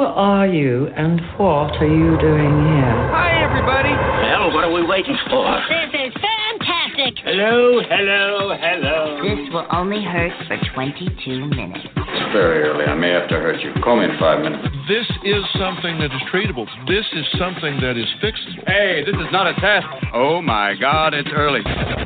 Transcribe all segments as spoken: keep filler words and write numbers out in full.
are you and what are you doing here? Hi, everybody. Well, what are we waiting for? This is fantastic. Hello, hello, hello. This will only hurt for twenty-two minutes. It's very early. I may have to hurt you. Call me in five minutes. This is something that is treatable. This is something that is fixable. Hey, this is not a test. Oh, my God, it's early.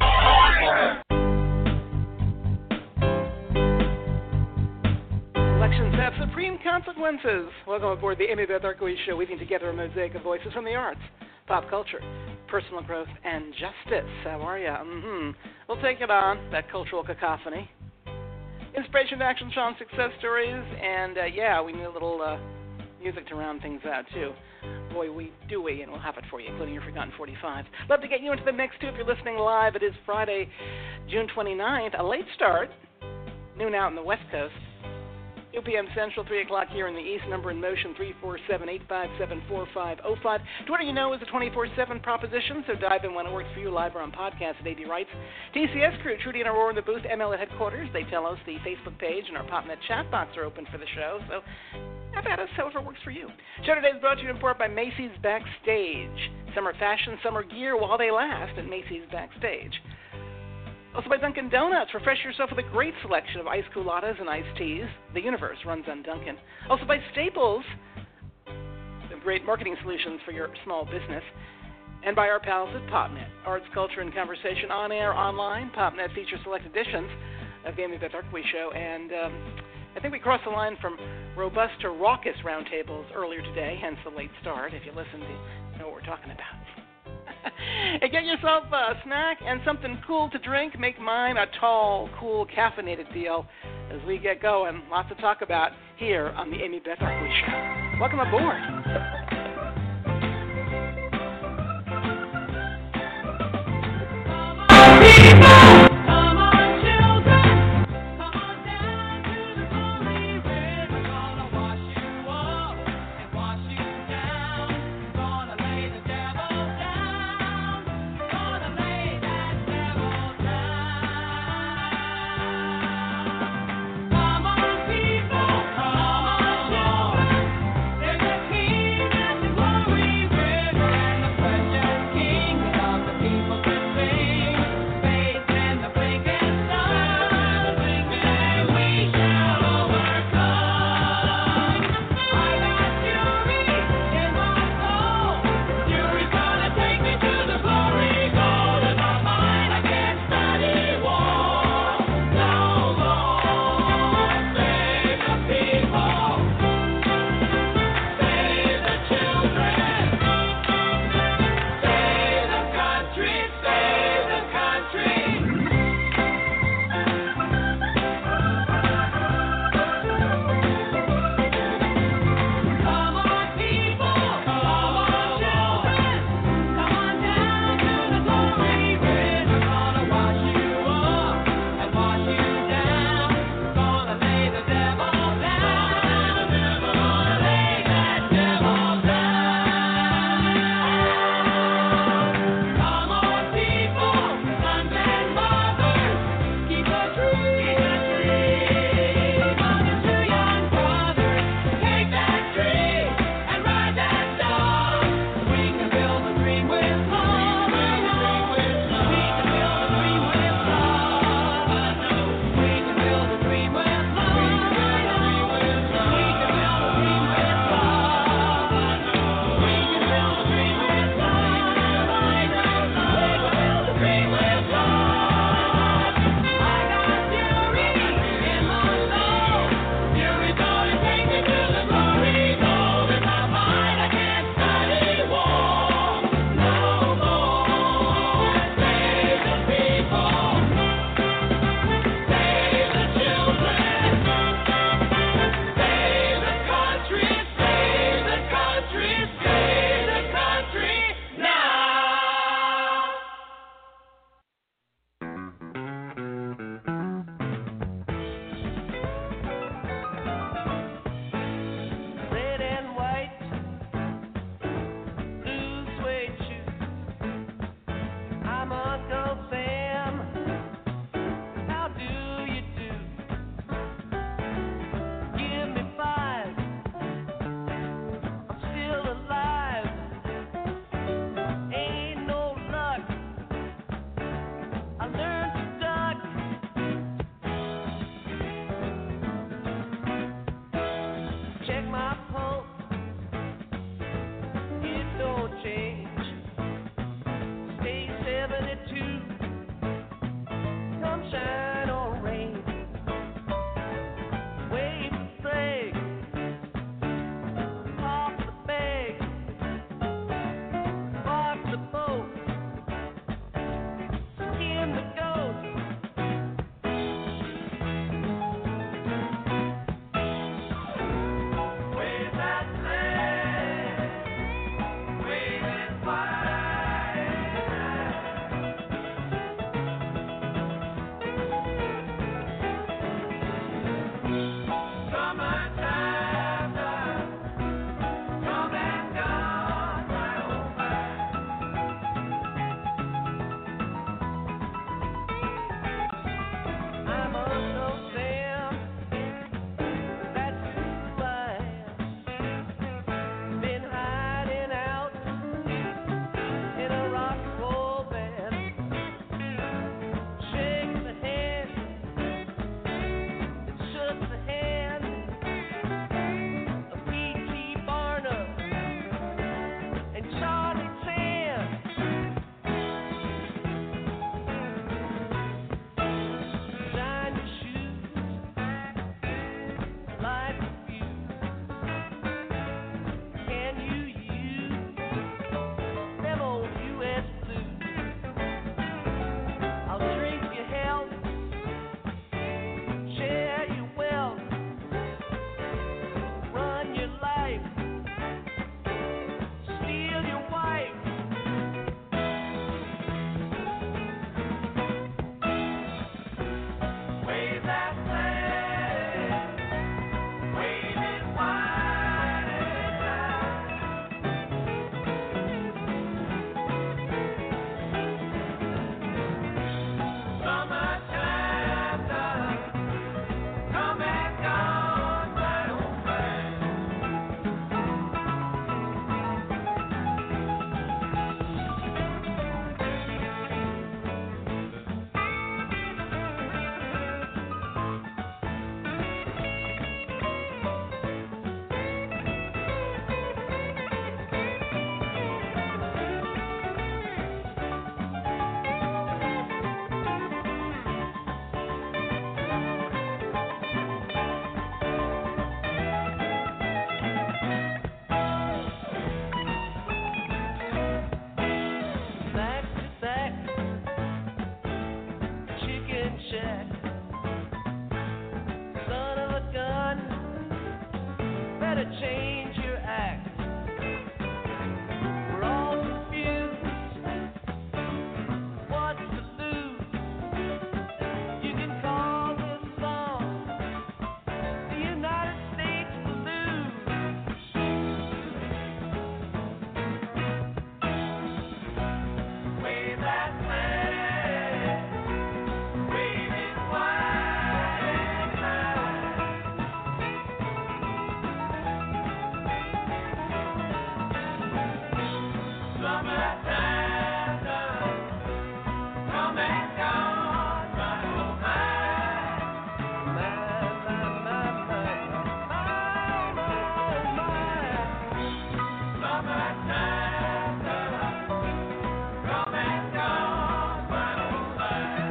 Elections have supreme consequences. Welcome aboard the Amy Beth Arkowitz Show, weaving together a mosaic of voices from the arts, pop culture, personal growth, and justice. How are ya? Mm-hmm. We'll take it on, that cultural cacophony. Inspiration, action, Sean, success stories, and uh, yeah, we need a little uh, music to round things out, too. Boy, we do we, and we'll have it for you, including your Forgotten forty-five. Love to get you into the mix, too, if you're listening live. It is Friday, June twenty-ninth, a late start, noon out on the West Coast. two p.m. Central, three o'clock here in the East. Number in motion, three four seven, eight five seven, four five zero five. Twitter, you know, is a twenty-four seven proposition, so dive in when it works for you, live or on podcast at A D Rights. T C S crew, Trudy and Aurora in the booth, M L at headquarters. They tell us the Facebook page and our PopNet chat box are open for the show, so have at us however works for you. Show today is brought to you in part by Macy's Backstage. Summer fashion, summer gear while they last at Macy's Backstage. Also by Dunkin' Donuts. Refresh yourself with a great selection of ice cooladas and iced teas. The universe runs on Dunkin'. Also by Staples. Some great marketing solutions for your small business. And by our pals at PopNet. Arts, culture, and conversation on air, online. PopNet features select editions of the Amy Beth Arkowitz Show. And um, I think we crossed the line from robust to raucous roundtables earlier today, hence the late start. If you listen, you know what we're talking about. And get yourself a snack and something cool to drink. Make mine a tall, cool, caffeinated deal as we get going. Lots to talk about here on the Amy Beth Arkowitz Show. Welcome aboard. change your act. We're all confused. What to lose? You can call this song the United States Blues. Wave that flag, wave it wide and high. Summertime done, come and gone, right on high. My, my, my, my, my, my, my. Summertime done, come and gone, right on high.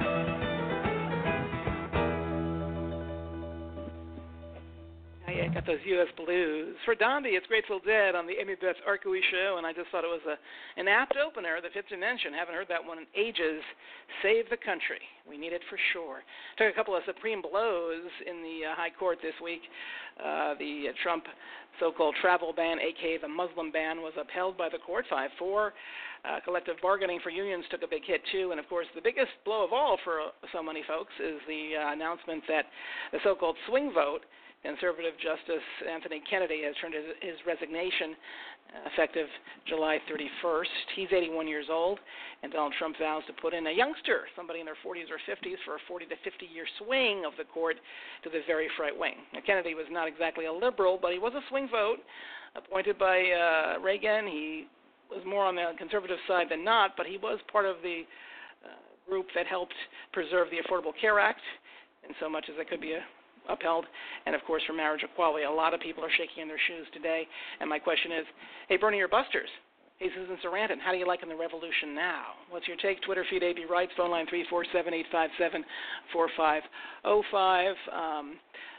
Oh, yeah, got those U S blues. For Dondi, it's Grateful Dead on the Amy Beth Arkowicz Show, and I just thought it was a, an apt opener that fits to mention. Haven't heard that one in ages. Save the country. We need it for sure. Took a couple of supreme blows in the uh, high court this week. Uh, the uh, Trump so-called travel ban, a k a the Muslim ban, was upheld by the court five four. Uh, collective bargaining for unions took a big hit, too. And, of course, the biggest blow of all for uh, so many folks is the uh, announcement that the so-called swing vote, Conservative Justice Anthony Kennedy has turned his, his resignation uh, effective July thirty-first. He's eighty-one years old, and Donald Trump vows to put in a youngster, somebody in their forties or fifties, for a forty to fifty-year swing of the court to the very right wing. Now, Kennedy was not exactly a liberal, but he was a swing vote appointed by uh, Reagan. He was more on the conservative side than not, but he was part of the uh, group that helped preserve the Affordable Care Act in so much as it could be a upheld, and of course for marriage equality. A lot of people are shaking in their shoes today, and my question is, hey, Bernie or Busters? Hey, Susan Sarandon, how do you like in the revolution now? What's your take? Twitter feed A B Writes, phone line three four seven, eight five seven, four five zero five. Um,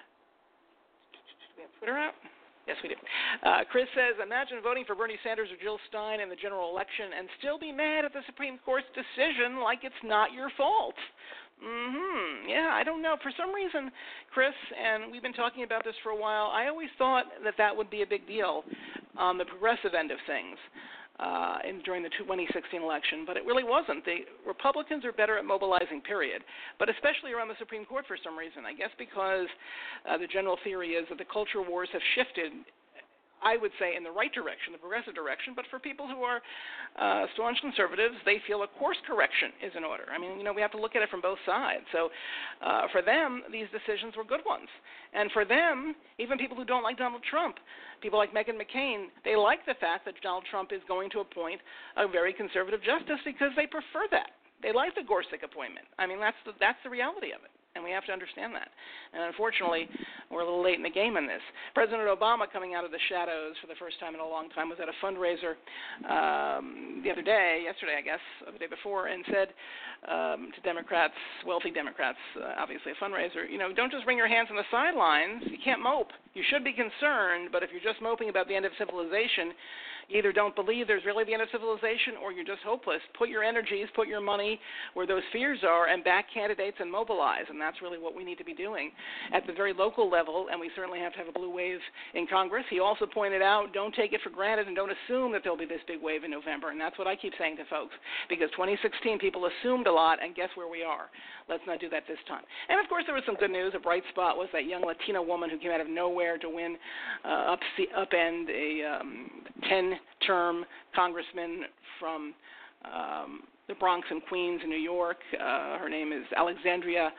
do we have Twitter out? Yes, we do. Uh, Chris says, imagine voting for Bernie Sanders or Jill Stein in the general election and still be mad at the Supreme Court's decision like it's not your fault. Mm-hmm. Yeah, I don't know. For some reason, Chris, and we've been talking about this for a while, I always thought that that would be a big deal on the progressive end of things uh, in, during the twenty sixteen election, but it really wasn't. The Republicans are better at mobilizing, period, but especially around the Supreme Court for some reason. I guess because uh, the general theory is that the culture wars have shifted, I would say, in the right direction, the progressive direction, but for people who are uh, staunch conservatives, they feel a course correction is in order. I mean, you know, we have to look at it from both sides. So uh, for them, these decisions were good ones. And for them, even people who don't like Donald Trump, people like Meghan McCain, they like the fact that Donald Trump is going to appoint a very conservative justice because they prefer that. They like the Gorsuch appointment. I mean, that's the, that's the reality of it. And we have to understand that. And unfortunately, we're a little late in the game in this. President Obama, coming out of the shadows for the first time in a long time, was at a fundraiser um, the other day, yesterday, I guess, or the day before, and said um, to Democrats, wealthy Democrats, uh, obviously a fundraiser, you know, don't just wring your hands on the sidelines. You can't mope. You should be concerned, but if you're just moping about the end of civilization, you either don't believe there's really the end of civilization or you're just hopeless. Put your energies, put your money where those fears are and back candidates and mobilize, and that's really what we need to be doing at the very local level, and we certainly have to have a blue wave in Congress. He also pointed out, don't take it for granted and don't assume that there'll be this big wave in November, and that's what I keep saying to folks, because twenty sixteen people assumed a lot, and guess where we are. Let's not do that this time. And, of course, there was some good news. A bright spot was that young Latina woman who came out of nowhere to win uh, up, upend a um, ten-term congressman from um, the Bronx and Queens in New York. Uh, her name is Alexandria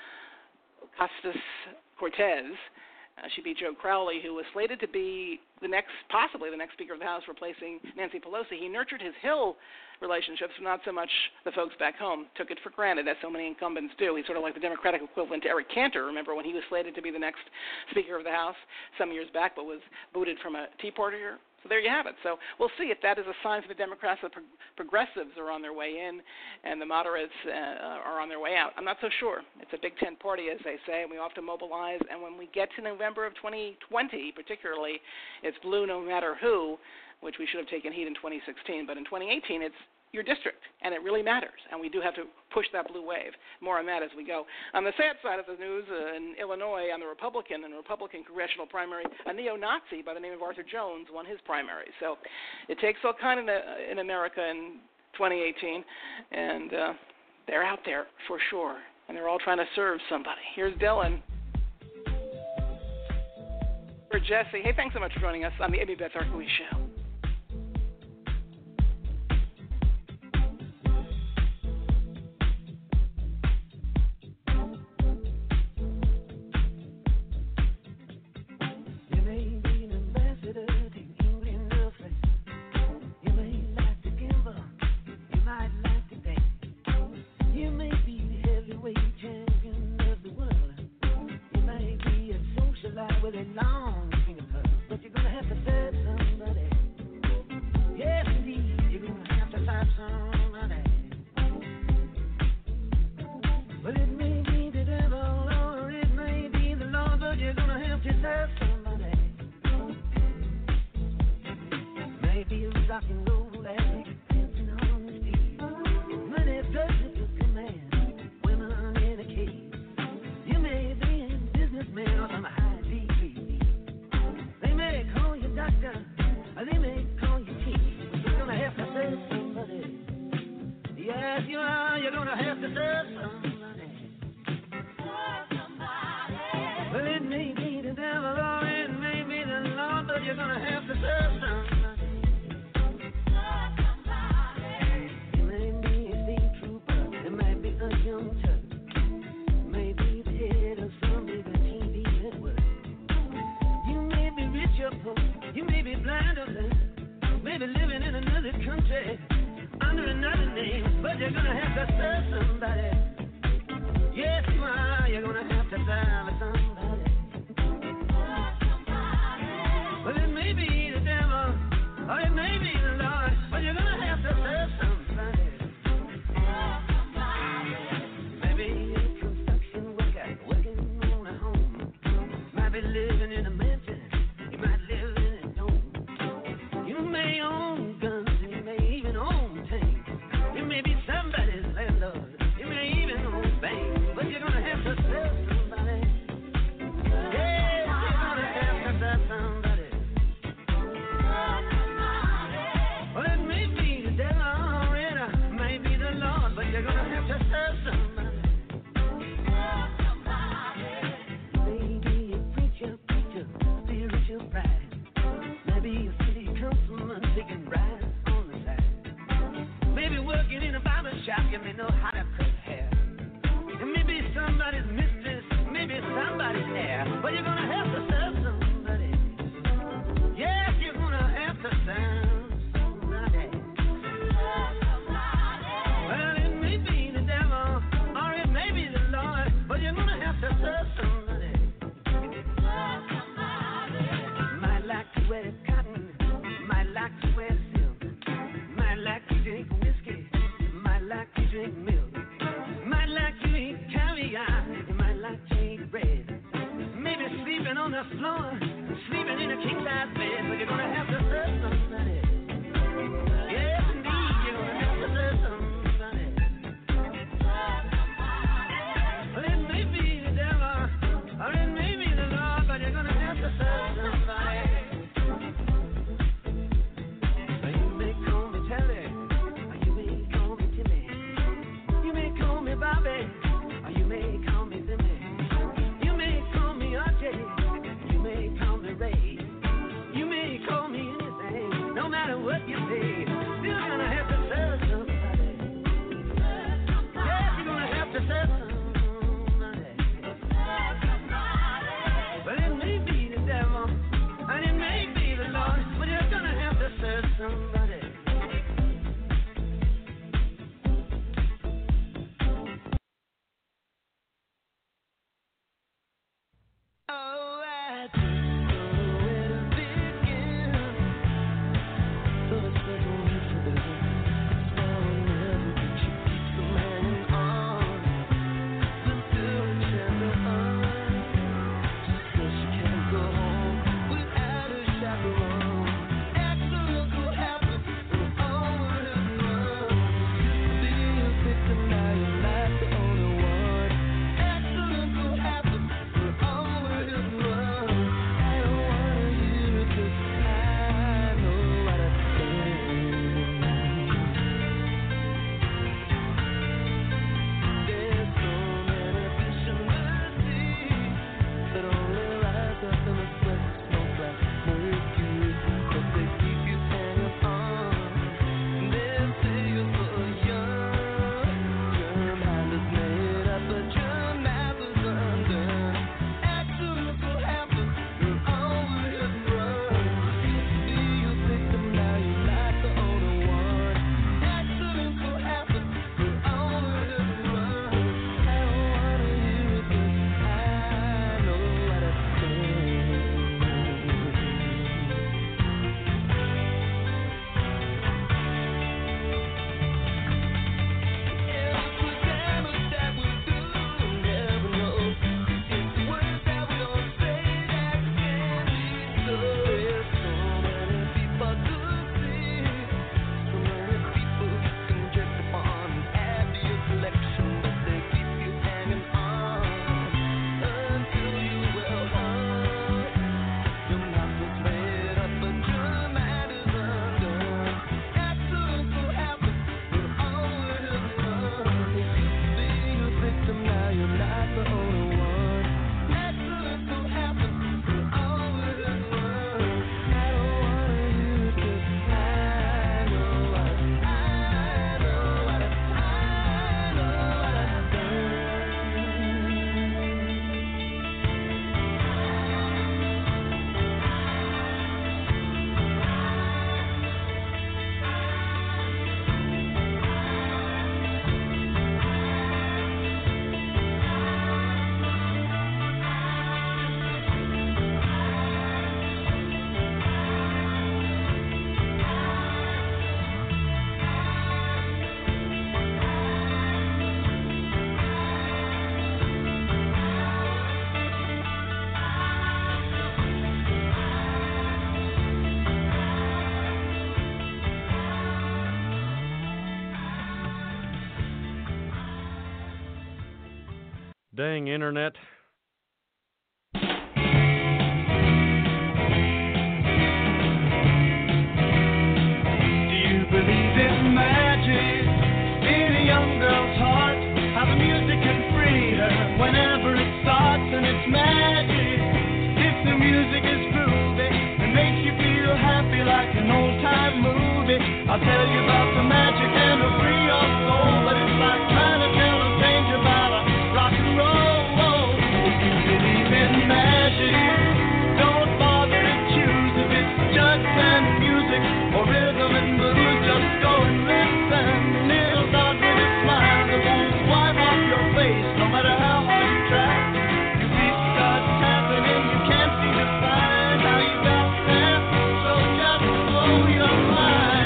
Ocasio-Cortez. Uh, she beat Joe Crowley, who was slated to be the next, possibly the next Speaker of the House, replacing Nancy Pelosi. He nurtured his Hill relationships, not so much the folks back home. Took it for granted, as so many incumbents do. He's sort of like the Democratic equivalent to Eric Cantor, remember, when he was slated to be the next Speaker of the House some years back, but was booted from a Tea Partier. So there you have it. So we'll see if that is a sign for the Democrats that pro- progressives are on their way in and the moderates uh, are on their way out. I'm not so sure. It's a Big Tent party, as they say, and we have to mobilize. And when we get to November of twenty twenty, particularly, it's blue no matter who, which we should have taken heat in twenty sixteen. But in twenty eighteen, it's your district, and it really matters. And we do have to push that blue wave. More on that as we go. On the sad side of the news, uh, in Illinois, on the Republican and Republican congressional primary, a neo-Nazi by the name of Arthur Jones won his primary. So it takes all kind in, in America in twenty eighteen, and uh, they're out there for sure, and they're all trying to serve somebody. Here's Dylan. For Jesse. Hey, thanks so much for joining us on the Amy Beth Arkowicz Show. With a long finger, but you're gonna have to serve somebody. Yes, indeed, you're gonna have to serve somebody. Well, it may be the devil or it may be the Lord, but you're gonna have to serve somebody. Maybe a rock and roll addict dancing on the street. Money doesn't just command women in a cage. You may be a businessman or some high. They may call you doctor, or they may call you chief. You're gonna have to serve somebody. Yes, you are. You're gonna have to serve somebody. Serve somebody. Well, it may be the devil or it may be the Lord, but you're gonna have to serve somebody. Serve somebody. You may be a state trooper. It might be a young church. Maybe the head of some bigger T V network. You may be blind or deaf, maybe living in another country under another name, but you're gonna have to serve somebody. Yes, you are. You're gonna have to serve somebody. Well, it may be the devil or it may be the Lord, but you're gonna have to serve somebody. Maybe a construction worker working on a home, might be living in a mansion. Might live in a dome. You may own guns, and you may even own tanks. You may be somebody's landlord. You may even own banks, but you're gonna have to sell somebody. Yes, you're gonna have to sell somebody. Well, it may be the devil or it may be the Lord, but you're gonna have to sell somebody. Maybe a preacher, preacher, spiritual pride. Maybe a city councilman taking bribes on the side. Maybe working in a barber shop, you may know how to cut hair. And maybe somebody's mistress, maybe somebody's heir. But you're gonna have to serve somebody. Yes, you're gonna have to serve somebody. Well, it may be the devil or it may be the Lord, but you're gonna have to serve somebody. Might like to wear cotton, might like to wear silk, might like to drink whiskey, might like to drink milk. Dang internet. Believe in magic in a young girl's heart. How the music can free her whenever it starts, and it's magic. If the music is groovy and makes you feel happy like an old-time movie, I'll tell you about the magic and it'll free your soul. But it's like trying to tell a stranger about a rock and roll. If you believe in magic, don't bother to choose if it's just and music or rhythm and blues. Just go and listen. It'll start with a smile that won't wipe off your face, no matter how hard you try. Your feet start tapping and you can't seem to find how you got there. So just blow your mind.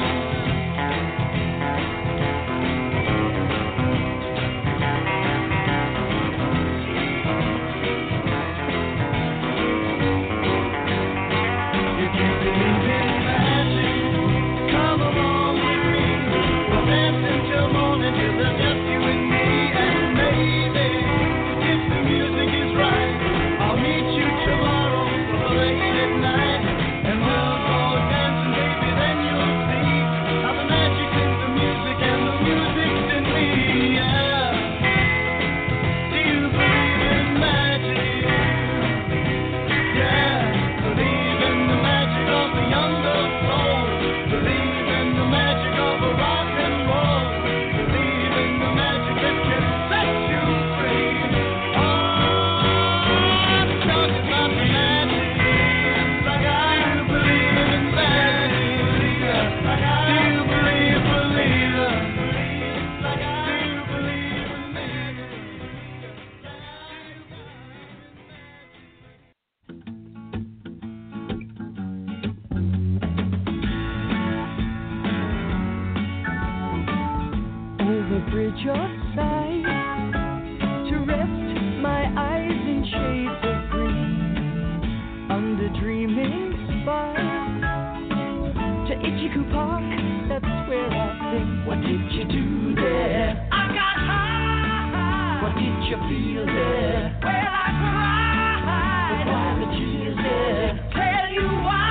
If you believe in magic, come along with me. We'll dance until morning till there's just you and me. And maybe, if the music is right, I'll meet you tomorrow for late at night. And we'll go dancing, baby, then you'll see how the magic's in the music and the music's in me. Yeah. Do you believe in magic? Yeah. Believe in the magic of the young girl's soul. Believe in the magic of a rock and roll. Believe in the magic that can set you free. Oh, I'm talking about the magic. Like I do believe in magic. Like I do believe, believe it. Like I do believe in magic. Over bridge or side, to rest my eyes in shades of green, under dreaming spires, to Ichiku Park, that's where I've been. What did you do there? I got high. What did you feel there? Well, I cried. But why the tears there? Tell you why.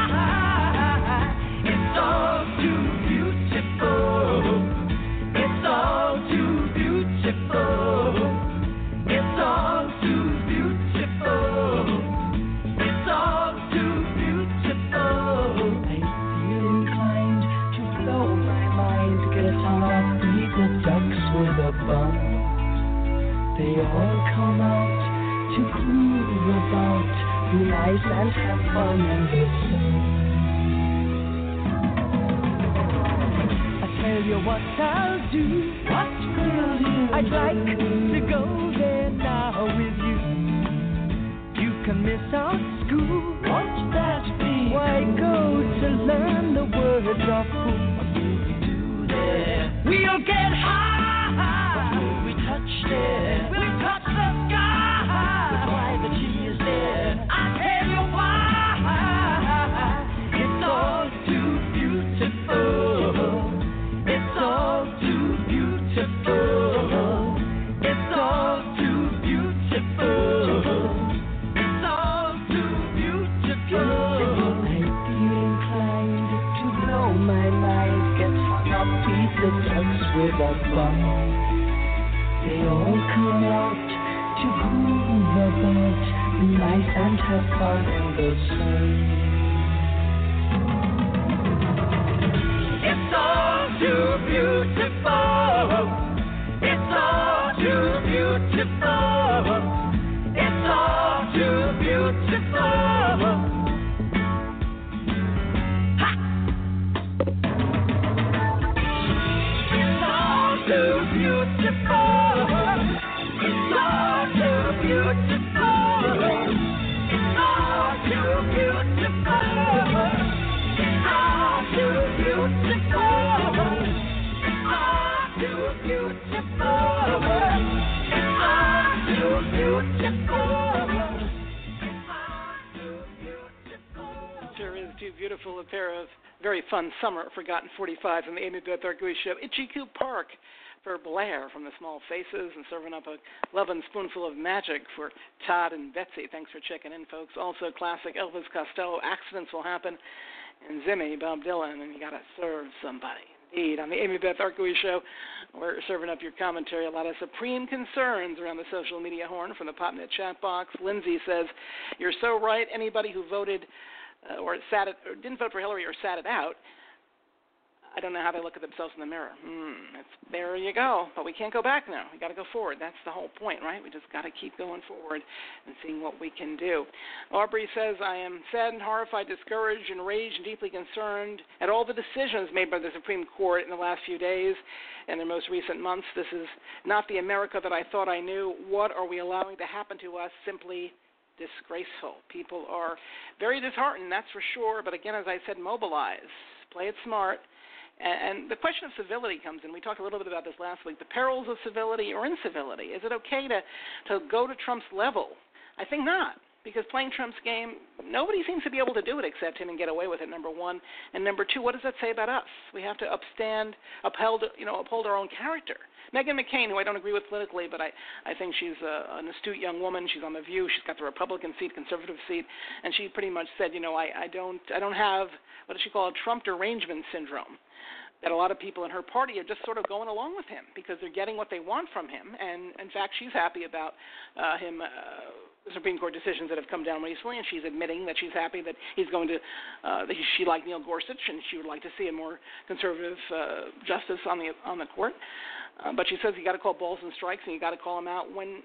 It's all too beautiful. It's all too beautiful. It's all too beautiful. It's all too beautiful. I feel inclined to blow my mind, get up, beat the ducks with a bun. They all come out to groove about, be nice and have fun in the sun. Tell you what I'll do. What will you I'd like to go there now with you. You can miss our school. Won't that be? Why go to learn the words of cool? What will we do there? We'll get high. What will we touch there? We'll touch the sky. But why the tears there? I'll tell you why. It's all too beautiful. It's all too beautiful. It's all too beautiful. It's all too beautiful. I feel inclined to blow my mind, get hung up, beat the ducks with a bun. They all come out to groove about, be nice and have fun in the sun. It's all too beautiful. It's all too beautiful. It's all too beautiful. Ha! It's all too beautiful. It's all too beautiful. It's all too beautiful. It's all too beautiful. It's all too beautiful. It's all too beautiful. It's all too beautiful. Sure is too beautiful. A pair of very fun summer forgotten forty-fives on the Amy Beth Arcuri Show. Ichiku Park, for Blair from the Small Faces and serving up a loving spoonful of magic for Todd and Betsy. Thanks for checking in, folks. Also, classic Elvis Costello, Accidents Will Happen, and Zimmy, Bob Dylan, and you got to serve somebody. Indeed. On the Amy Beth Arkowi Show, we're serving up your commentary. A lot of supreme concerns around the social media horn from the PopNet chat box. Lindsay says, you're so right. Anybody who voted uh, or, sat it, or didn't vote for Hillary or sat it out, I don't know how they look at themselves in the mirror. Hmm, it's, there you go. But we can't go back now. We got to go forward. That's the whole point, right? We just got to keep going forward and seeing what we can do. Aubrey says, I am saddened, horrified, discouraged, enraged, and deeply concerned at all the decisions made by the Supreme Court in the last few days and their most recent months. This is not the America that I thought I knew. What are we allowing to happen to us? Simply disgraceful. People are very disheartened, that's for sure. But again, as I said, mobilize. Play it smart. And the question of civility comes in. We talked a little bit about this last week. The perils of civility or incivility. Is it okay to, to go to Trump's level? I think not, because playing Trump's game, nobody seems to be able to do it except him and get away with it, number one. And number two, what does that say about us? We have to upstand, upheld, you know, uphold our own character. Meghan McCain, who I don't agree with politically, but I, I think she's a, an astute young woman. She's on The View. She's got the Republican seat, conservative seat, and she pretty much said, you know, I, I don't I don't have, what does she call it, Trump derangement syndrome, that a lot of people in her party are just sort of going along with him because they're getting what they want from him. And, in fact, she's happy about uh, him, uh, the Supreme Court decisions that have come down recently, and she's admitting that she's happy that he's going to, uh, that he, she liked Neil Gorsuch, and she would like to see a more conservative uh, justice on the on the court. Uh, but she says you got to call balls and strikes, and you got to call them out when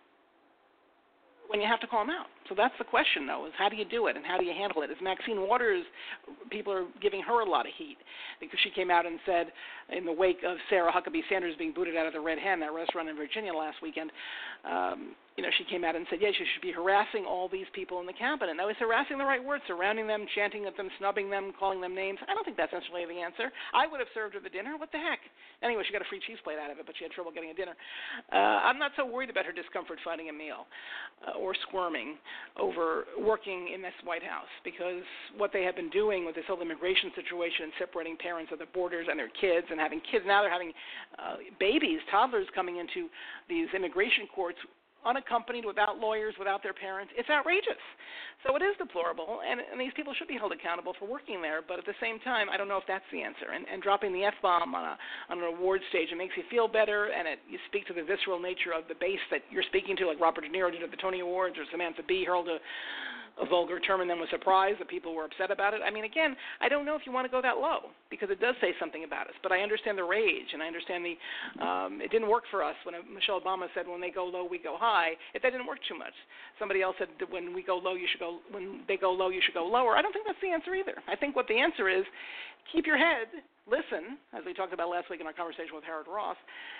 when you have to call them out. So that's the question, though, is how do you do it and how do you handle it? As Maxine Waters, people are giving her a lot of heat because she came out and said in the wake of Sarah Huckabee Sanders being booted out of the Red Hen, that restaurant in Virginia last weekend, um, you know, she came out and said, yes, you should be harassing all these people in the cabinet. Now, is harassing the right word? Surrounding them, chanting at them, snubbing them, calling them names? I don't think that's necessarily the answer. I would have served her the dinner. What the heck? Anyway, she got a free cheese plate out of it, but she had trouble getting a dinner. Uh, I'm not so worried about her discomfort finding a meal uh, or squirming over working in this White House, because what they have been doing with this whole immigration situation and separating parents at the borders and their kids and having kids, now they're having uh, babies, toddlers coming into these immigration courts unaccompanied, without lawyers, without their parents. It's outrageous. So it is deplorable, and, and these people should be held accountable for working there, but at the same time, I don't know if that's the answer. And, and dropping the F-bomb on, a, on an award stage, it makes you feel better, and it, you speak to the visceral nature of the base that you're speaking to, like Robert De Niro did at the Tony Awards, or Samantha Bee hurled a a vulgar term and then was surprised that people were upset about it. I mean, again, I don't know if you want to go that low because it does say something about us, but I understand the rage and I understand the, um, it didn't work for us when Michelle Obama said when they go low, we go high. It, that didn't work too much. Somebody else said that when we go low, you should go, when they go low, you should go lower. I don't think that's the answer either. I think what the answer is, keep your head, listen, as we talked about last week in our conversation with Harold Ross,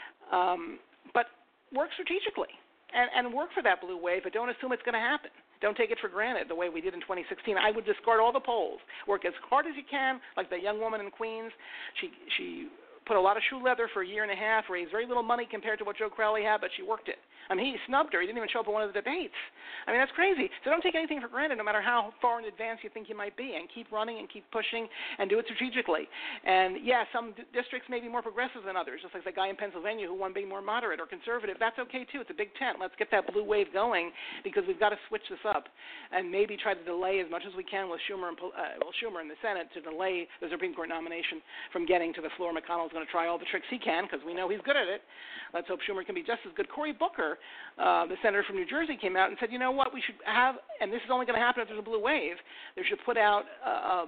um, but work strategically and, and work for that blue wave, but don't assume it's going to happen. Don't take it for granted the way we did in twenty sixteen. I would discard all the polls. Work as hard as you can, like the young woman in Queens. She she put a lot of shoe leather for a year and a half, raised very little money compared to what Joe Crowley had, but she worked it. I mean, he snubbed her. He didn't even show up at one of the debates. I mean, that's crazy. So don't take anything for granted, no matter how far in advance you think you might be, and keep running and keep pushing and do it strategically. And, yeah, some d- districts may be more progressive than others, just like the guy in Pennsylvania who won being more moderate or conservative. That's okay, too. It's a big tent. Let's get that blue wave going because we've got to switch this up and maybe try to delay as much as we can with Schumer and uh, well, Schumer in the Senate to delay the Supreme Court nomination from getting to the floor. McConnell's going to try all the tricks he can because we know he's good at it. Let's hope Schumer can be just as good. Cory Booker, uh, the senator from New Jersey, came out and said, you know what, we should have, and this is only going to happen if there's a blue wave, they should put out uh,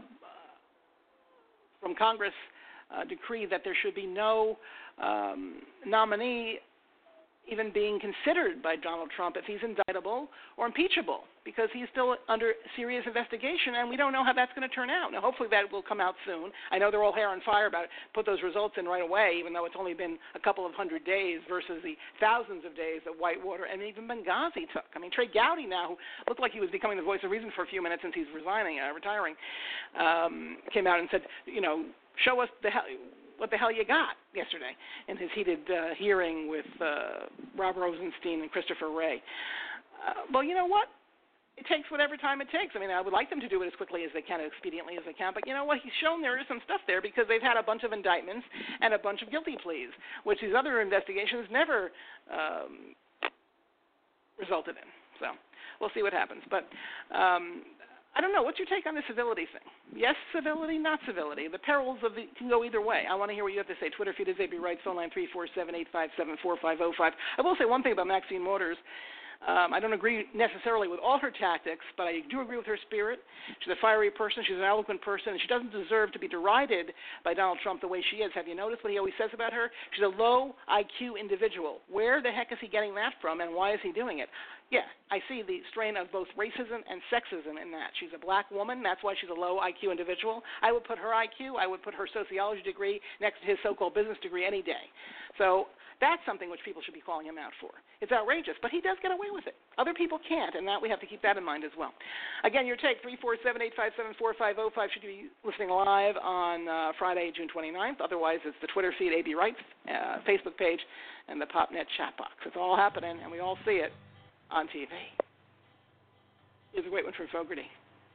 from Congress a decree that there should be no um, nominee even being considered by Donald Trump if he's indictable or impeachable, because he's still under serious investigation, and we don't know how that's going to turn out. Now, hopefully that will come out soon. I know they're all hair on fire about it. Put those results in right away, even though it's only been a couple of hundred days versus the thousands of days that Whitewater and even Benghazi took. I mean, Trey Gowdy now, who looked like he was becoming the voice of reason for a few minutes since he's resigning, uh, retiring, um, came out and said, you know, show us the hell, what the hell you got yesterday in his heated uh, hearing with uh, Rob Rosenstein and Christopher Wray. Uh, well, you know what? it takes whatever time it takes. I mean, I would like them to do it as quickly as they can, as expediently as they can. But you know what? He's shown there is some stuff there because they've had a bunch of indictments and a bunch of guilty pleas, which these other investigations never um, resulted in. So we'll see what happens. But um, I don't know. What's your take on the civility thing? Yes, civility, not civility. The perils of the can go either way. I want to hear what you have to say. Twitter feed is A B Wrights, phone line three four seven, eight five seven, four five zero five. I will say one thing about Maxine Waters. Um, I don't agree necessarily with all her tactics, but I do agree with her spirit. She's a fiery person. She's an eloquent person, and she doesn't deserve to be derided by Donald Trump the way she is. Have you noticed what he always says about her? She's a low I Q individual. Where the heck is he getting that from, and why is he doing it? Yeah, I see the strain of both racism and sexism in that. She's a black woman. That's why she's a low I Q individual. I would put her I Q, I would put her sociology degree next to his so-called business degree any day. So that's something which people should be calling him out for. It's outrageous, but he does get away with it. Other people can't, and that we have to keep that in mind as well. Again, your take, three four seven, eight five seven, four five zero five, should you be listening live on uh, Friday, June twenty-ninth. Otherwise, it's the Twitter feed, A B Wrights, uh, Facebook page, and the PopNet chat box. It's all happening, and we all see it on T V. Here's a great one from Fogarty.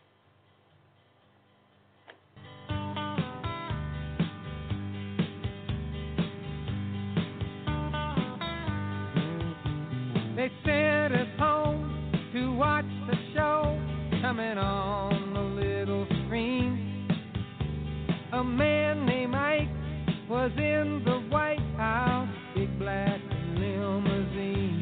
They sent us home to watch the show coming on the little screen. A man named Ike was in the White House, big black limousine.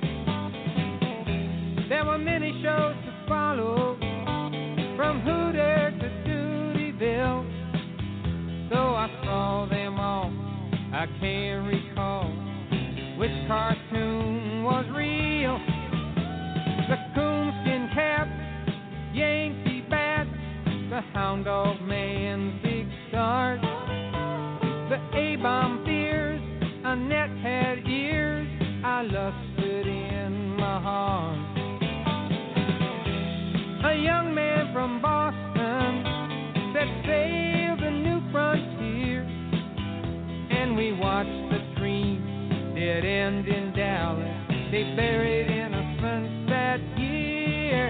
There were many shows to follow, from Hooter to Doodyville. Though I saw them all, I can't recall which cartoon was real. The coonskin cap, Yankee bat, the hound dog man's big start. The A-bomb fears, Annette had ears, I lusted in my heart. A young man from Boston set sail the new frontier, and we watched the dream dead end in Dallas, they buried in a sunset year.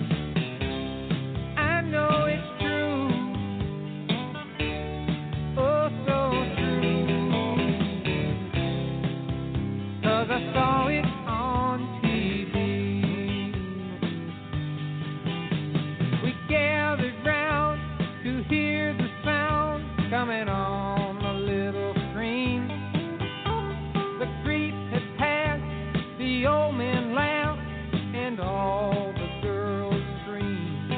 I know it's true, oh so true, 'cause I saw it on T V. We gathered round to hear the sound coming on the little screen. The old men laughed and all the girls screamed.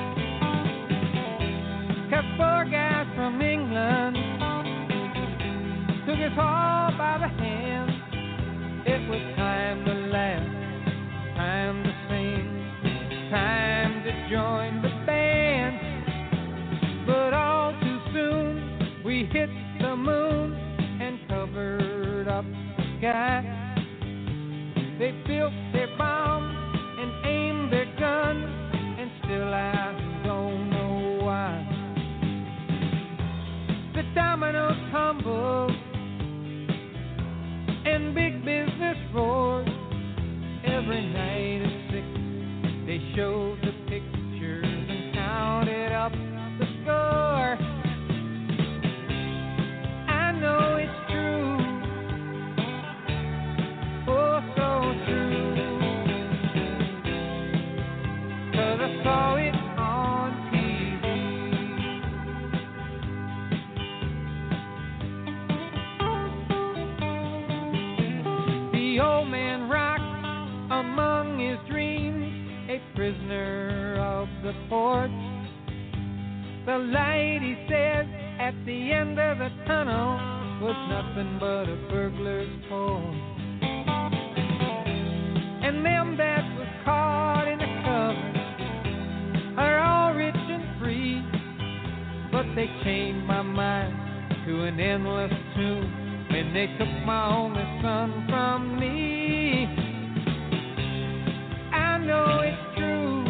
'Cause four guys from England took us all by the hand. It was time to laugh, time to sing, time to join the band. But all too soon we hit the moon and covered up the sky. They built their bombs and aimed their guns, and still I don't know why. The dominoes tumbled and big business roared. Every night at six, they showed the pictures and counted up the score. I know it's true, oh so true, 'cause I saw it on T V. The old man rocked among his dreams, a prisoner of the porch. The light, he said, at the end of the tunnel was nothing but a burglar's torch. And them that was caught in the cover are all rich and free, but they chained my mind to an endless tomb when they took my only son from me. I know it's true,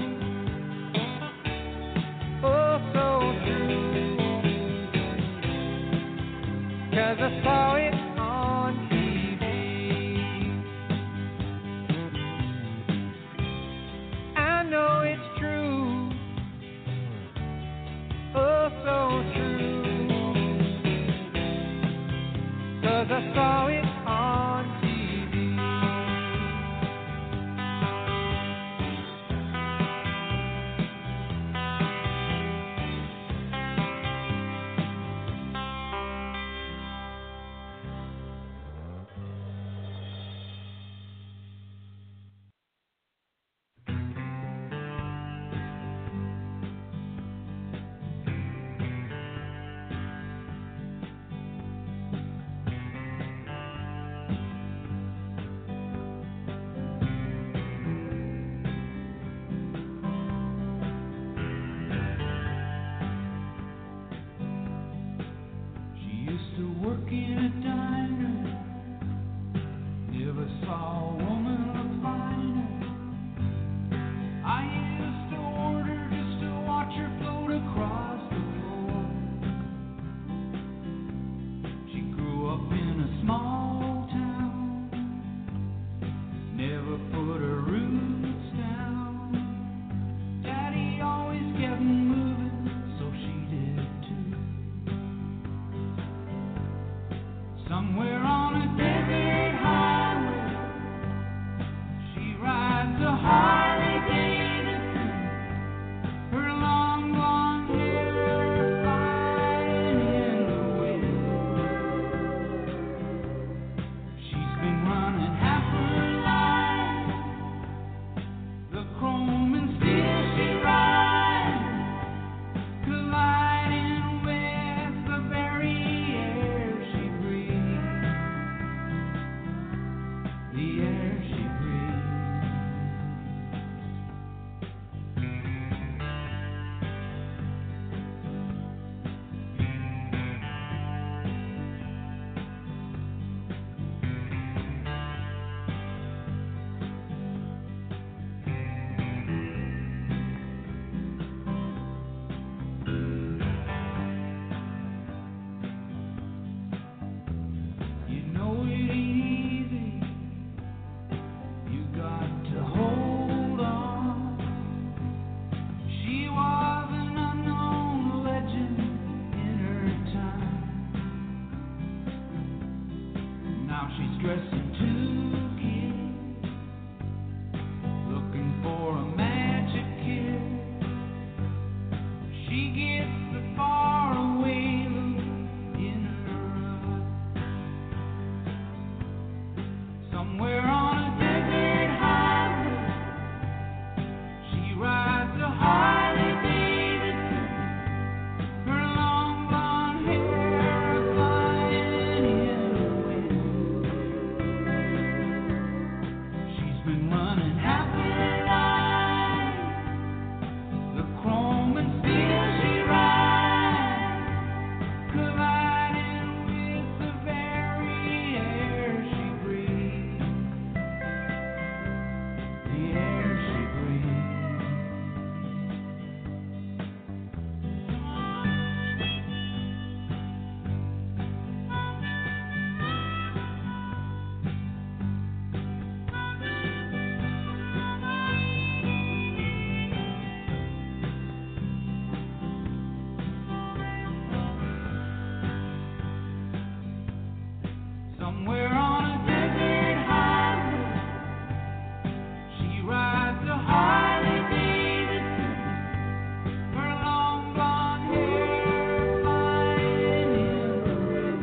oh so true, 'cause I saw it on T V. I know it's true. working a diner. Never saw a woman look finer. I used to order just to watch her float across the floor. She grew up in a small town, never put her roots down. Daddy always kept moving, so she did too. Somewhere on a desert highway, she rides a Harley Davidson, her long blonde hair flying in the wind. She's been running half her life, the chrome and steel she rides, colliding with the very air she breathes, the air she breathes. You know it ain't easy. You got to hold on. She was an unknown legend in her time. Now she's dressing too kid, looking for a magic kid. She gets the faraway look in her eye. Somewhere on a desert highway, she rides a Harley Davidson, her long blonde hair flying in the wind. She's been running half her life, the chrome and steel she rides, colliding with the very air she breathes, the air she breathes. Somewhere on a desert highway, she rides a Harley Davidson, her long blonde hair flying in the wind.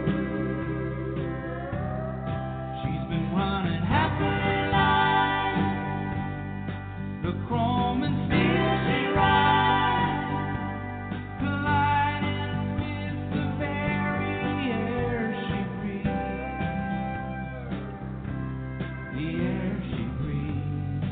She's been running half her life, the chrome and steel she rides, colliding with the very air she breathes, the air she breathes.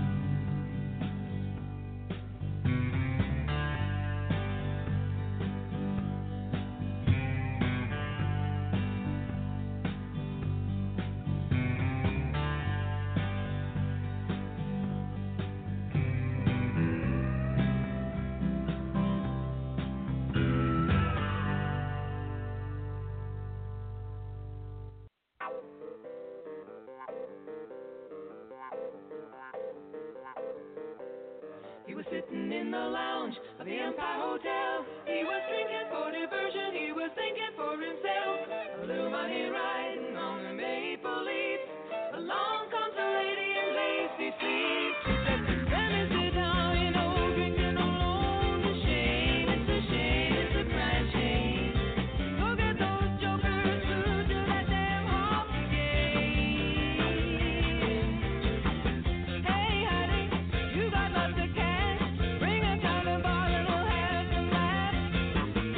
He was sitting in the lounge of the Empire Hotel. He was drinking for diversion. He was thinking for himself. A little money riding on the maple leaf. Along comes a lady in lacy sleeves. She said, "Let me sit down, you know, drinking alone. It's a shame, it's a shame, it's a crying shame. Go get those jokers who do that damn hockey game. Hey, honey, you got lots of cash. Bring a tiny bottle and we'll have some laughs.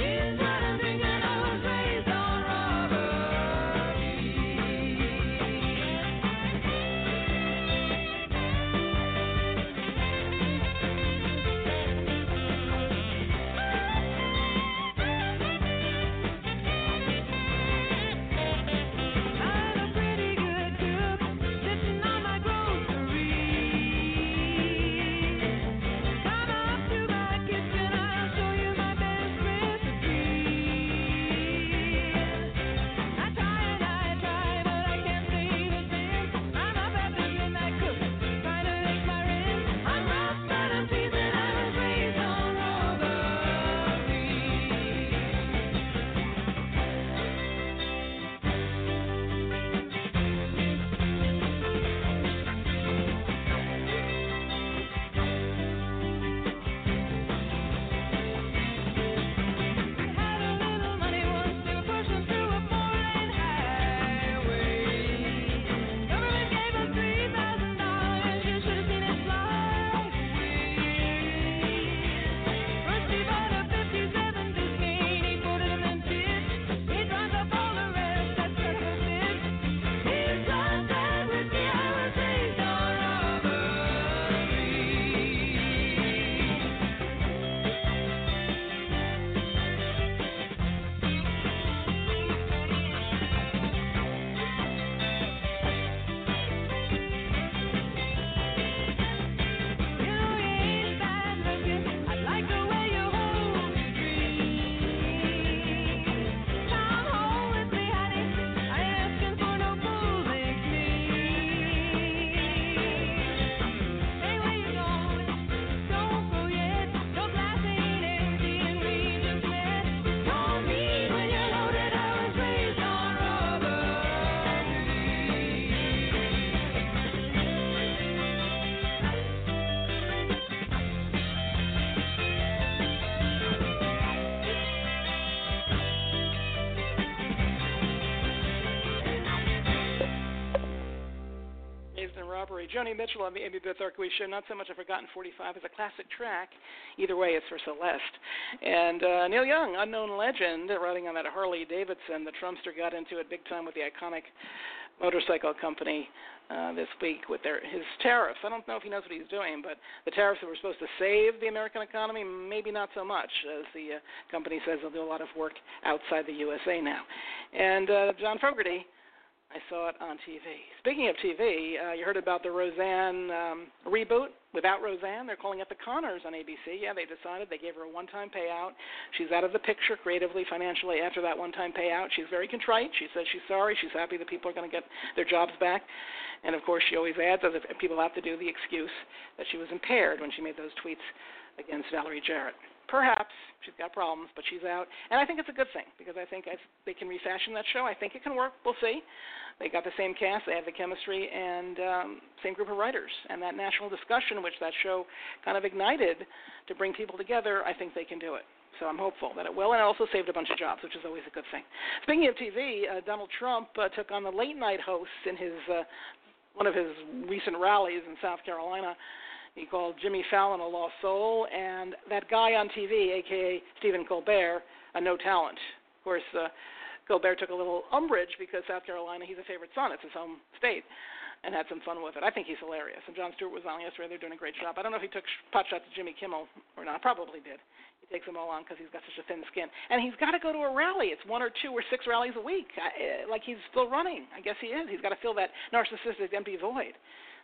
Joni Mitchell on the Amy Beth Arkowitz Show. Not so much a Forgotten forty-five as a classic track. Either way, it's for Celeste. And uh, Neil Young, unknown legend, riding on that Harley Davidson. The Trumpster got into it big time with the iconic motorcycle company uh, this week with their his tariffs. I don't know if he knows what he's doing, but the tariffs that were supposed to save the American economy, maybe not so much, as the uh, company says they'll do a lot of work outside the U S A now. And uh, John Fogerty, I saw it on T V. Speaking of T V, uh, you heard about the Roseanne um, reboot without Roseanne. They're calling it The Connors on A B C. Yeah, they decided. They gave her a one-time payout. She's out of the picture creatively, financially after that one-time payout. She's very contrite. She says she's sorry. She's happy that people are going to get their jobs back. And, of course, she always adds, as if people have to do, the excuse that she was impaired when she made those tweets against Valerie Jarrett. Perhaps she's got problems, but she's out. And I think it's a good thing because I think I, they can refashion that show. I think it can work. We'll see. They got the same cast. They have the chemistry and um, same group of writers. And that national discussion, which that show kind of ignited to bring people together, I think they can do it. So I'm hopeful that it will. And it also saved a bunch of jobs, which is always a good thing. Speaking of T V, uh, Donald Trump uh, took on the late-night hosts in his uh, one of his recent rallies in South Carolina. He called Jimmy Fallon a lost soul, and that guy on T V, a k a. Stephen Colbert, a no talent. Of course, uh, Colbert took a little umbrage because South Carolina, he's a favorite son. It's his home state, and had some fun with it. I think he's hilarious. And Jon Stewart was on yesterday. They're doing a great job. I don't know if he took pot shots at Jimmy Kimmel or not. Probably did. He takes them all on because he's got such a thin skin. And he's got to go to a rally. It's one or two or six rallies a week. I, like he's still running. I guess he is. He's got to fill that narcissistic empty void.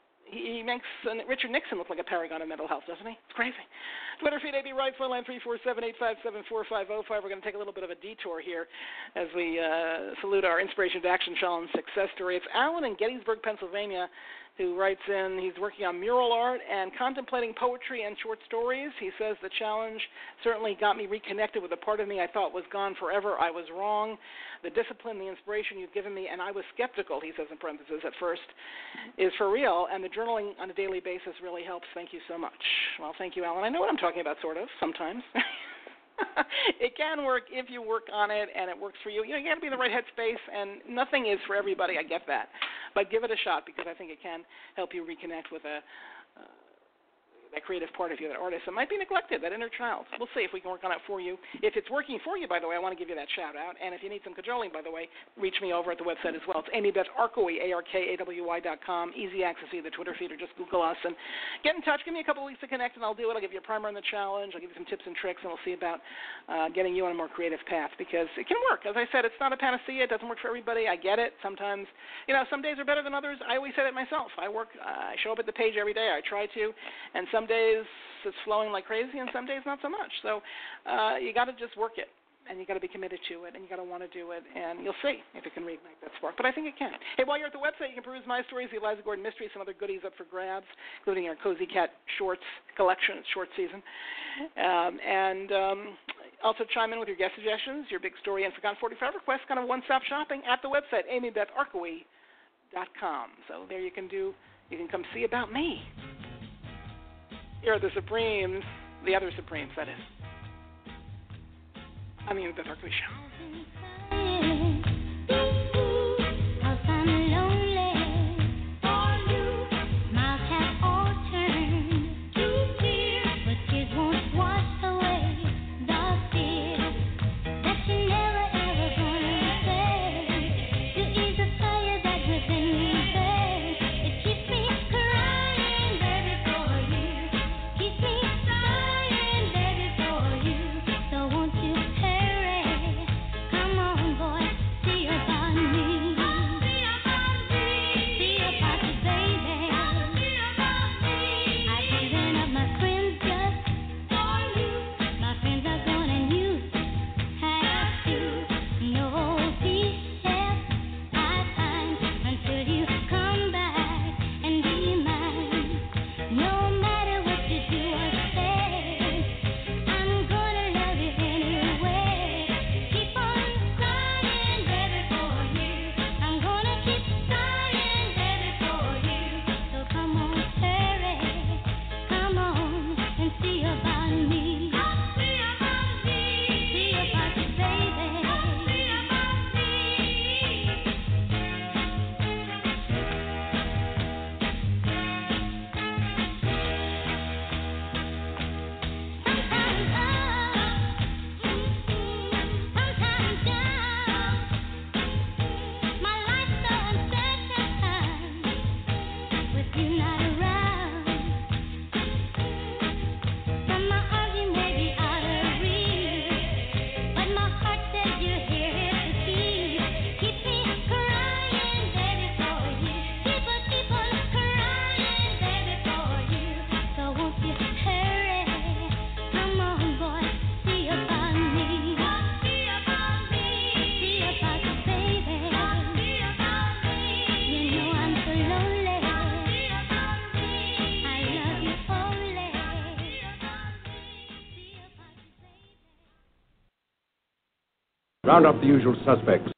He makes uh, Richard Nixon look like a paragon of mental health, doesn't he? It's crazy. Twitter feed A B Right, phone line three four seven, eight five seven, four five zero five. We're going to take a little bit of a detour here as we uh, salute our Inspiration to Action Challenge success story. It's Alan in Gettysburg, Pennsylvania, who writes in, he's working on mural art and contemplating poetry and short stories. He says the challenge certainly got me reconnected with a part of me I thought was gone forever. I was wrong. The discipline, the inspiration you've given me, and I was skeptical, he says in parentheses at first, is for real, and the journaling on a daily basis really helps. Thank you so much. Well, thank you, Alan. I know what I'm talking about, sort of, sometimes. It can work if you work on it and it works for you. You know, you got to be in the right headspace, and nothing is for everybody. I get that. But give it a shot because I think it can help you reconnect with a uh, that creative part of you, that artist that might be neglected, that inner child. We'll see if we can work on it for you. If it's working for you, by the way, I want to give you that shout-out. And if you need some cajoling, by the way, reach me over at the website as well. It's Amy Beth Arkowitz, A R K A W Y dot com. Easy access to the Twitter feed, or just Google us. And get in touch. Give me a couple of weeks to connect, and I'll do it. I'll give you a primer on the challenge. I'll give you some tips and tricks, and we'll see about uh, getting you on a more creative path because it can work. As I said, it's not a panacea. It doesn't work for everybody. I get it. Sometimes, you know, some days are better than others. I always say that myself. I work, uh, I show up at the page every day. I try to. And some days it's flowing like crazy, and some days not so much. So uh, you got to just work it, and you got to be committed to it, and you got to want to do it, and you'll see if it can reignite that spark. But I think it can. Hey, while you're at the website, you can peruse my stories, the Eliza Gordon Mystery, some other goodies up for grabs, including our Cozy Cat Shorts collection. It's short season. Um, and um, also chime in with your guest suggestions, your big story, and Forgotten forty-five requests, kind of one-stop shopping at the website, Amy Beth Arkowitz dot com. So there you can do, you can come see about me. Here are the Supremes, the other Supremes, that is. I mean, the Berkeley Show. Round up the usual suspects.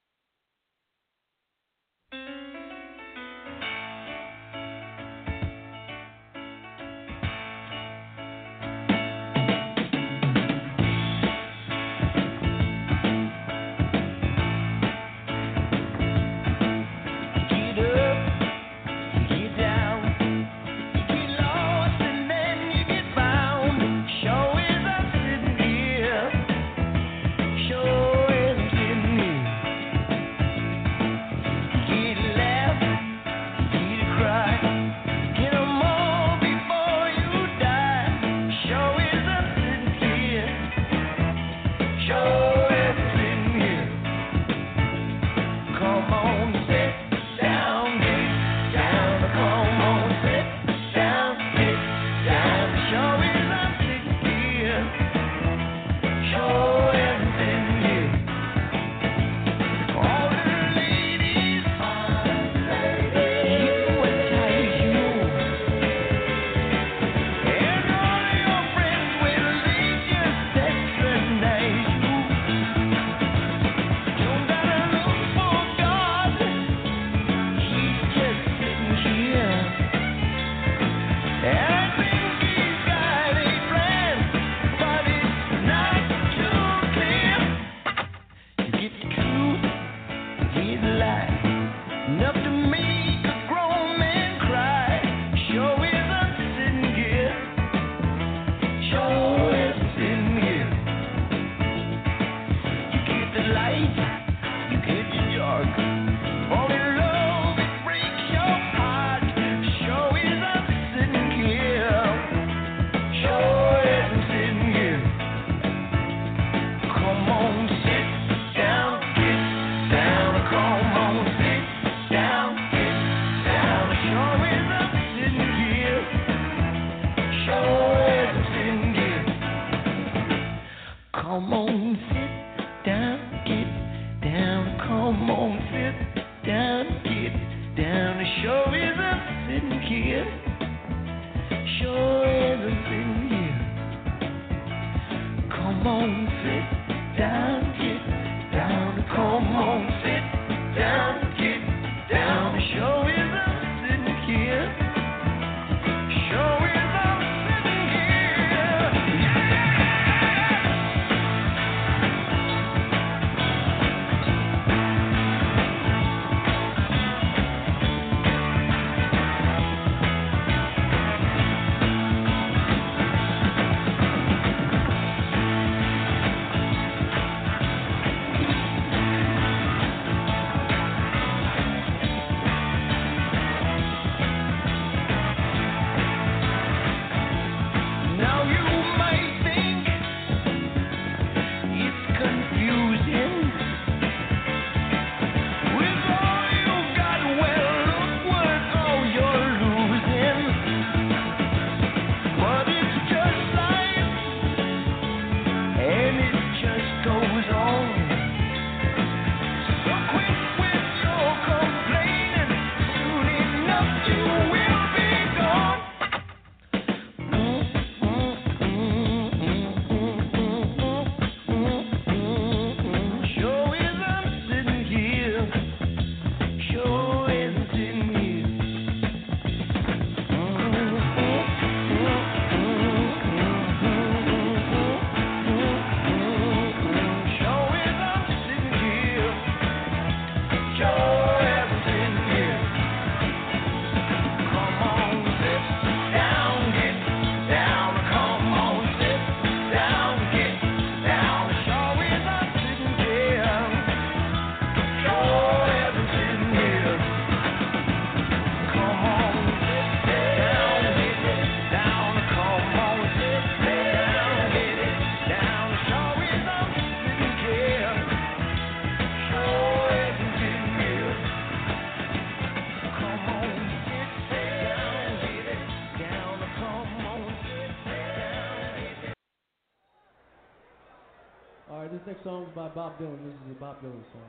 This next song is by Bob Dylan. This is a Bob Dylan song.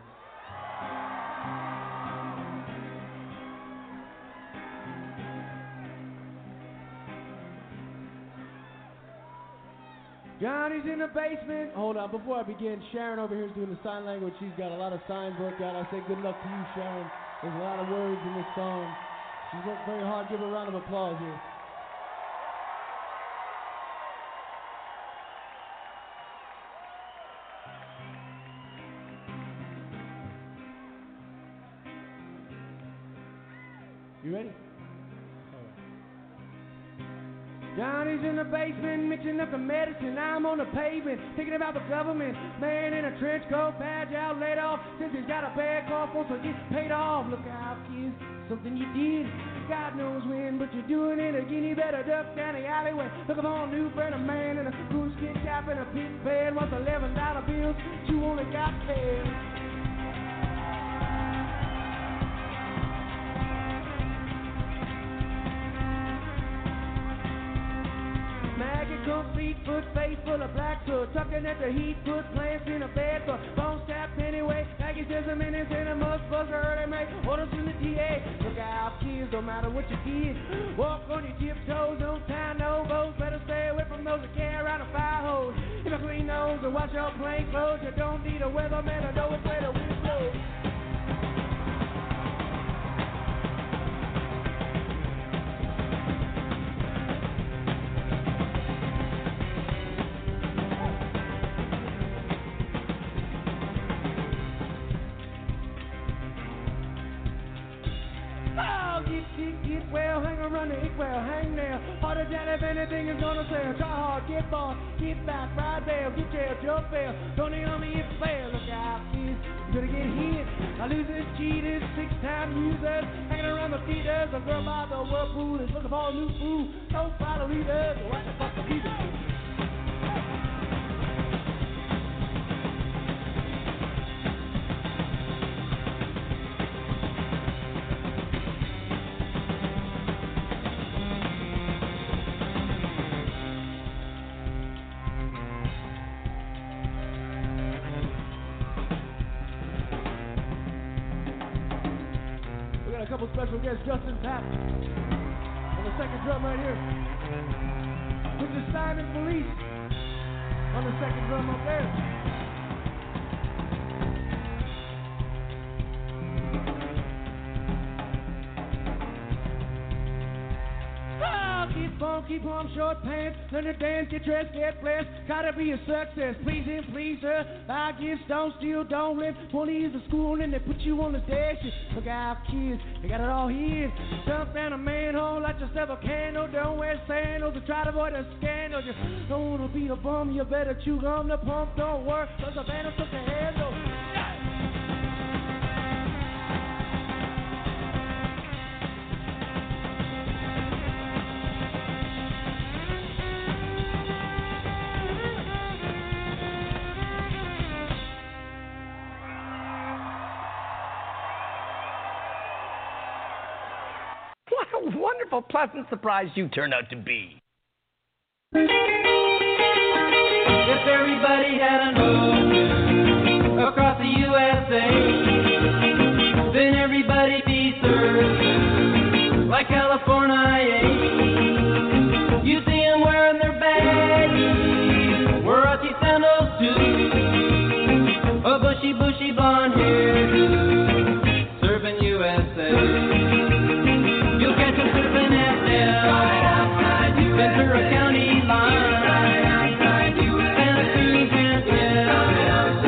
Johnny's in the basement. Hold on, before I begin, Sharon over here is doing the sign language. She's got a lot of signs worked out. I say good luck to you, Sharon. There's a lot of words in this song. She's worked very hard. Give her a round of applause here. You ready? Johnny's in the basement, mixing up the medicine. I'm on the pavement, thinking about the government. Man in a trench coat, badge out, laid off. Since he's got a bad cough, wants to get paid off. Look out, kids, something you did. God knows when, but you're doing it again. You better duck down the alleyway. Look upon a new friend, a man in a coonskin cap and a pink bed. Wants eleven dollar bills, you only got paid. Complete foot face full of black soot, tucking at the heat, put plants in a bed for bone strap anyway. Maggie says a minute in a must buzz early, make orders from the T A. Look out, kids, no matter what you did. Walk on your tiptoes, no time, no votes. Better stay away from those that carry around a fire hose. If you clean nose and wash your plain clothes, you don't need a weatherman to know which way the wind blows. Well, hang there. Harder than if anything is gonna say. Try hard, get bought, get back, ride bail, get jail, jump bail. Don't need on me if you fail. Look out, kids, you're gonna get hit. I lose this cheaters, six-time users, hanging around the feeders. A girl by the whirlpool is looking for a new fool. Don't follow leaders. What the fuck are people? Special guest Justin Papp on the second drum right here. With the Simon Police on the second drum up there. Keep on, keep on, short pants, learn to dance, get dressed, get blessed, gotta be a success, please him, please her, buy gifts, don't steal, don't live, won't leave the school and they put you on the dash. Look out, kids, they got it all here. Jump down a manhole, light yourself a candle, don't wear sandals, or try to avoid a scandal. You don't wanna be a bum, you better chew gum, the pump don't work, cause the vandal took the handle. Wonderful, pleasant surprise you turned out to be. If everybody had an ocean across the U S A, then everybody be served like California. You see them wearing their baggies, Warachi sandals too, a bushy, bushy blonde hairdo, serving U S A. Ventura County line, Santa Cruz and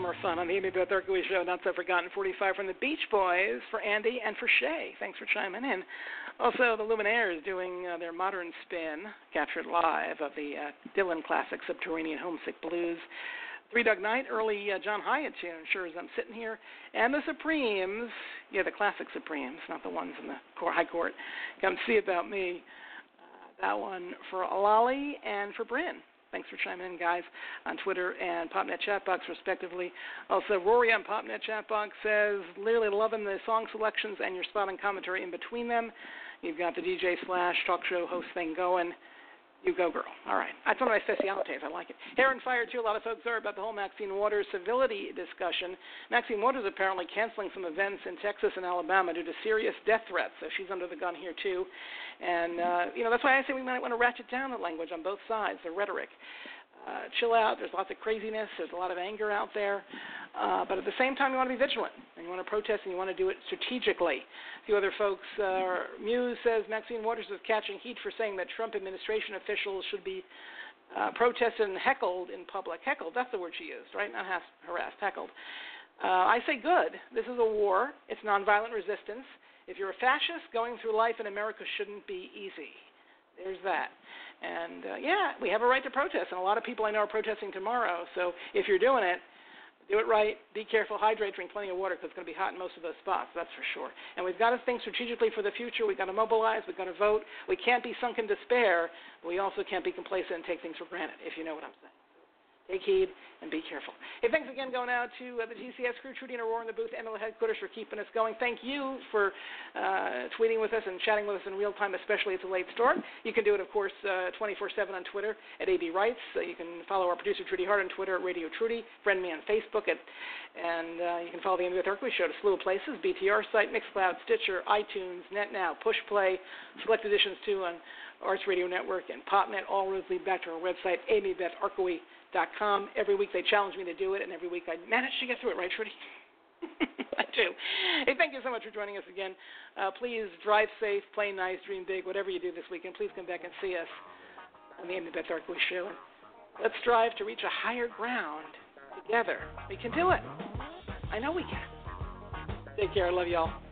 more fun on the Amy Beth Erkowitz Show. Not So Forgotten forty-five from the Beach Boys for Andy and for Shay. Thanks for chiming in. Also, the Luminaires doing uh, their modern spin, captured live, of the uh, Dylan classic Subterranean Homesick Blues. Three Dog Night, early uh, John Hyatt tune, sure as I'm sitting here. And the Supremes, yeah, the classic Supremes, not the ones in the High Court. Come See About Me. Uh, that one for Lolly and for Bryn. Thanks for chiming in, guys, on Twitter and PopNet Chatbox, respectively. Also, Rory on PopNet Chatbox says, literally loving the song selections and your spot and commentary in between them. You've got the D J slash talk show host thing going. You go, girl. All right. That's one of my specialities. I like it. Hair and Fire, too. A lot of folks are about the whole Maxine Waters civility discussion. Maxine Waters apparently canceling some events in Texas and Alabama due to serious death threats, so she's under the gun here, too. And, uh, you know, that's why I say we might want to ratchet down the language on both sides, the rhetoric. Uh, chill out. There's lots of craziness. There's a lot of anger out there. Uh, but at the same time, you want to be vigilant, and you want to protest, and you want to do it strategically. A few other folks, uh, Muse says Maxine Waters is catching heat for saying that Trump administration officials should be uh, protested and heckled in public. Heckled, that's the word she used, right? Not has- harassed, heckled. Uh, I say good. This is a war. It's nonviolent resistance. If you're a fascist, going through life in America shouldn't be easy. There's that. And, uh, yeah, we have a right to protest, and a lot of people I know are protesting tomorrow. So if you're doing it, do it right. Be careful. Hydrate. Drink plenty of water because it's going to be hot in most of those spots, that's for sure. And we've got to think strategically for the future. We've got to mobilize. We've got to vote. We can't be sunk in despair, but we also can't be complacent and take things for granted, if you know what I'm saying. Take heed and be careful. Hey, thanks again going out to uh, the T C S crew, Trudy and Aurora in the booth, Emily headquarters for keeping us going. Thank you for uh, tweeting with us and chatting with us in real time, especially at the late start. You can do it, of course, uh, twenty-four seven on Twitter at A B Writes. Uh, you can follow our producer, Trudy Hart, on Twitter at Radio Trudy. Friend me on Facebook. At, and uh, you can follow the Amy Beth Erkowitz Show at a slew of places, B T R site, Mixcloud, Stitcher, iTunes, NetNow, PushPlay, select editions, too, on Arts Radio Network, and PopNet. All roads lead back to our website, amy beth erkowitz dot com. Every week they challenge me to do it, and every week I manage to get through it, right, Trudy? I do. Hey, thank you so much for joining us again. Uh, please drive safe, play nice, dream big, whatever you do this weekend. Please come back and see us on the Amy Beth Erkowitz Show. Let's strive to reach a higher ground together. We can do it. I know we can. Take care. I love you all.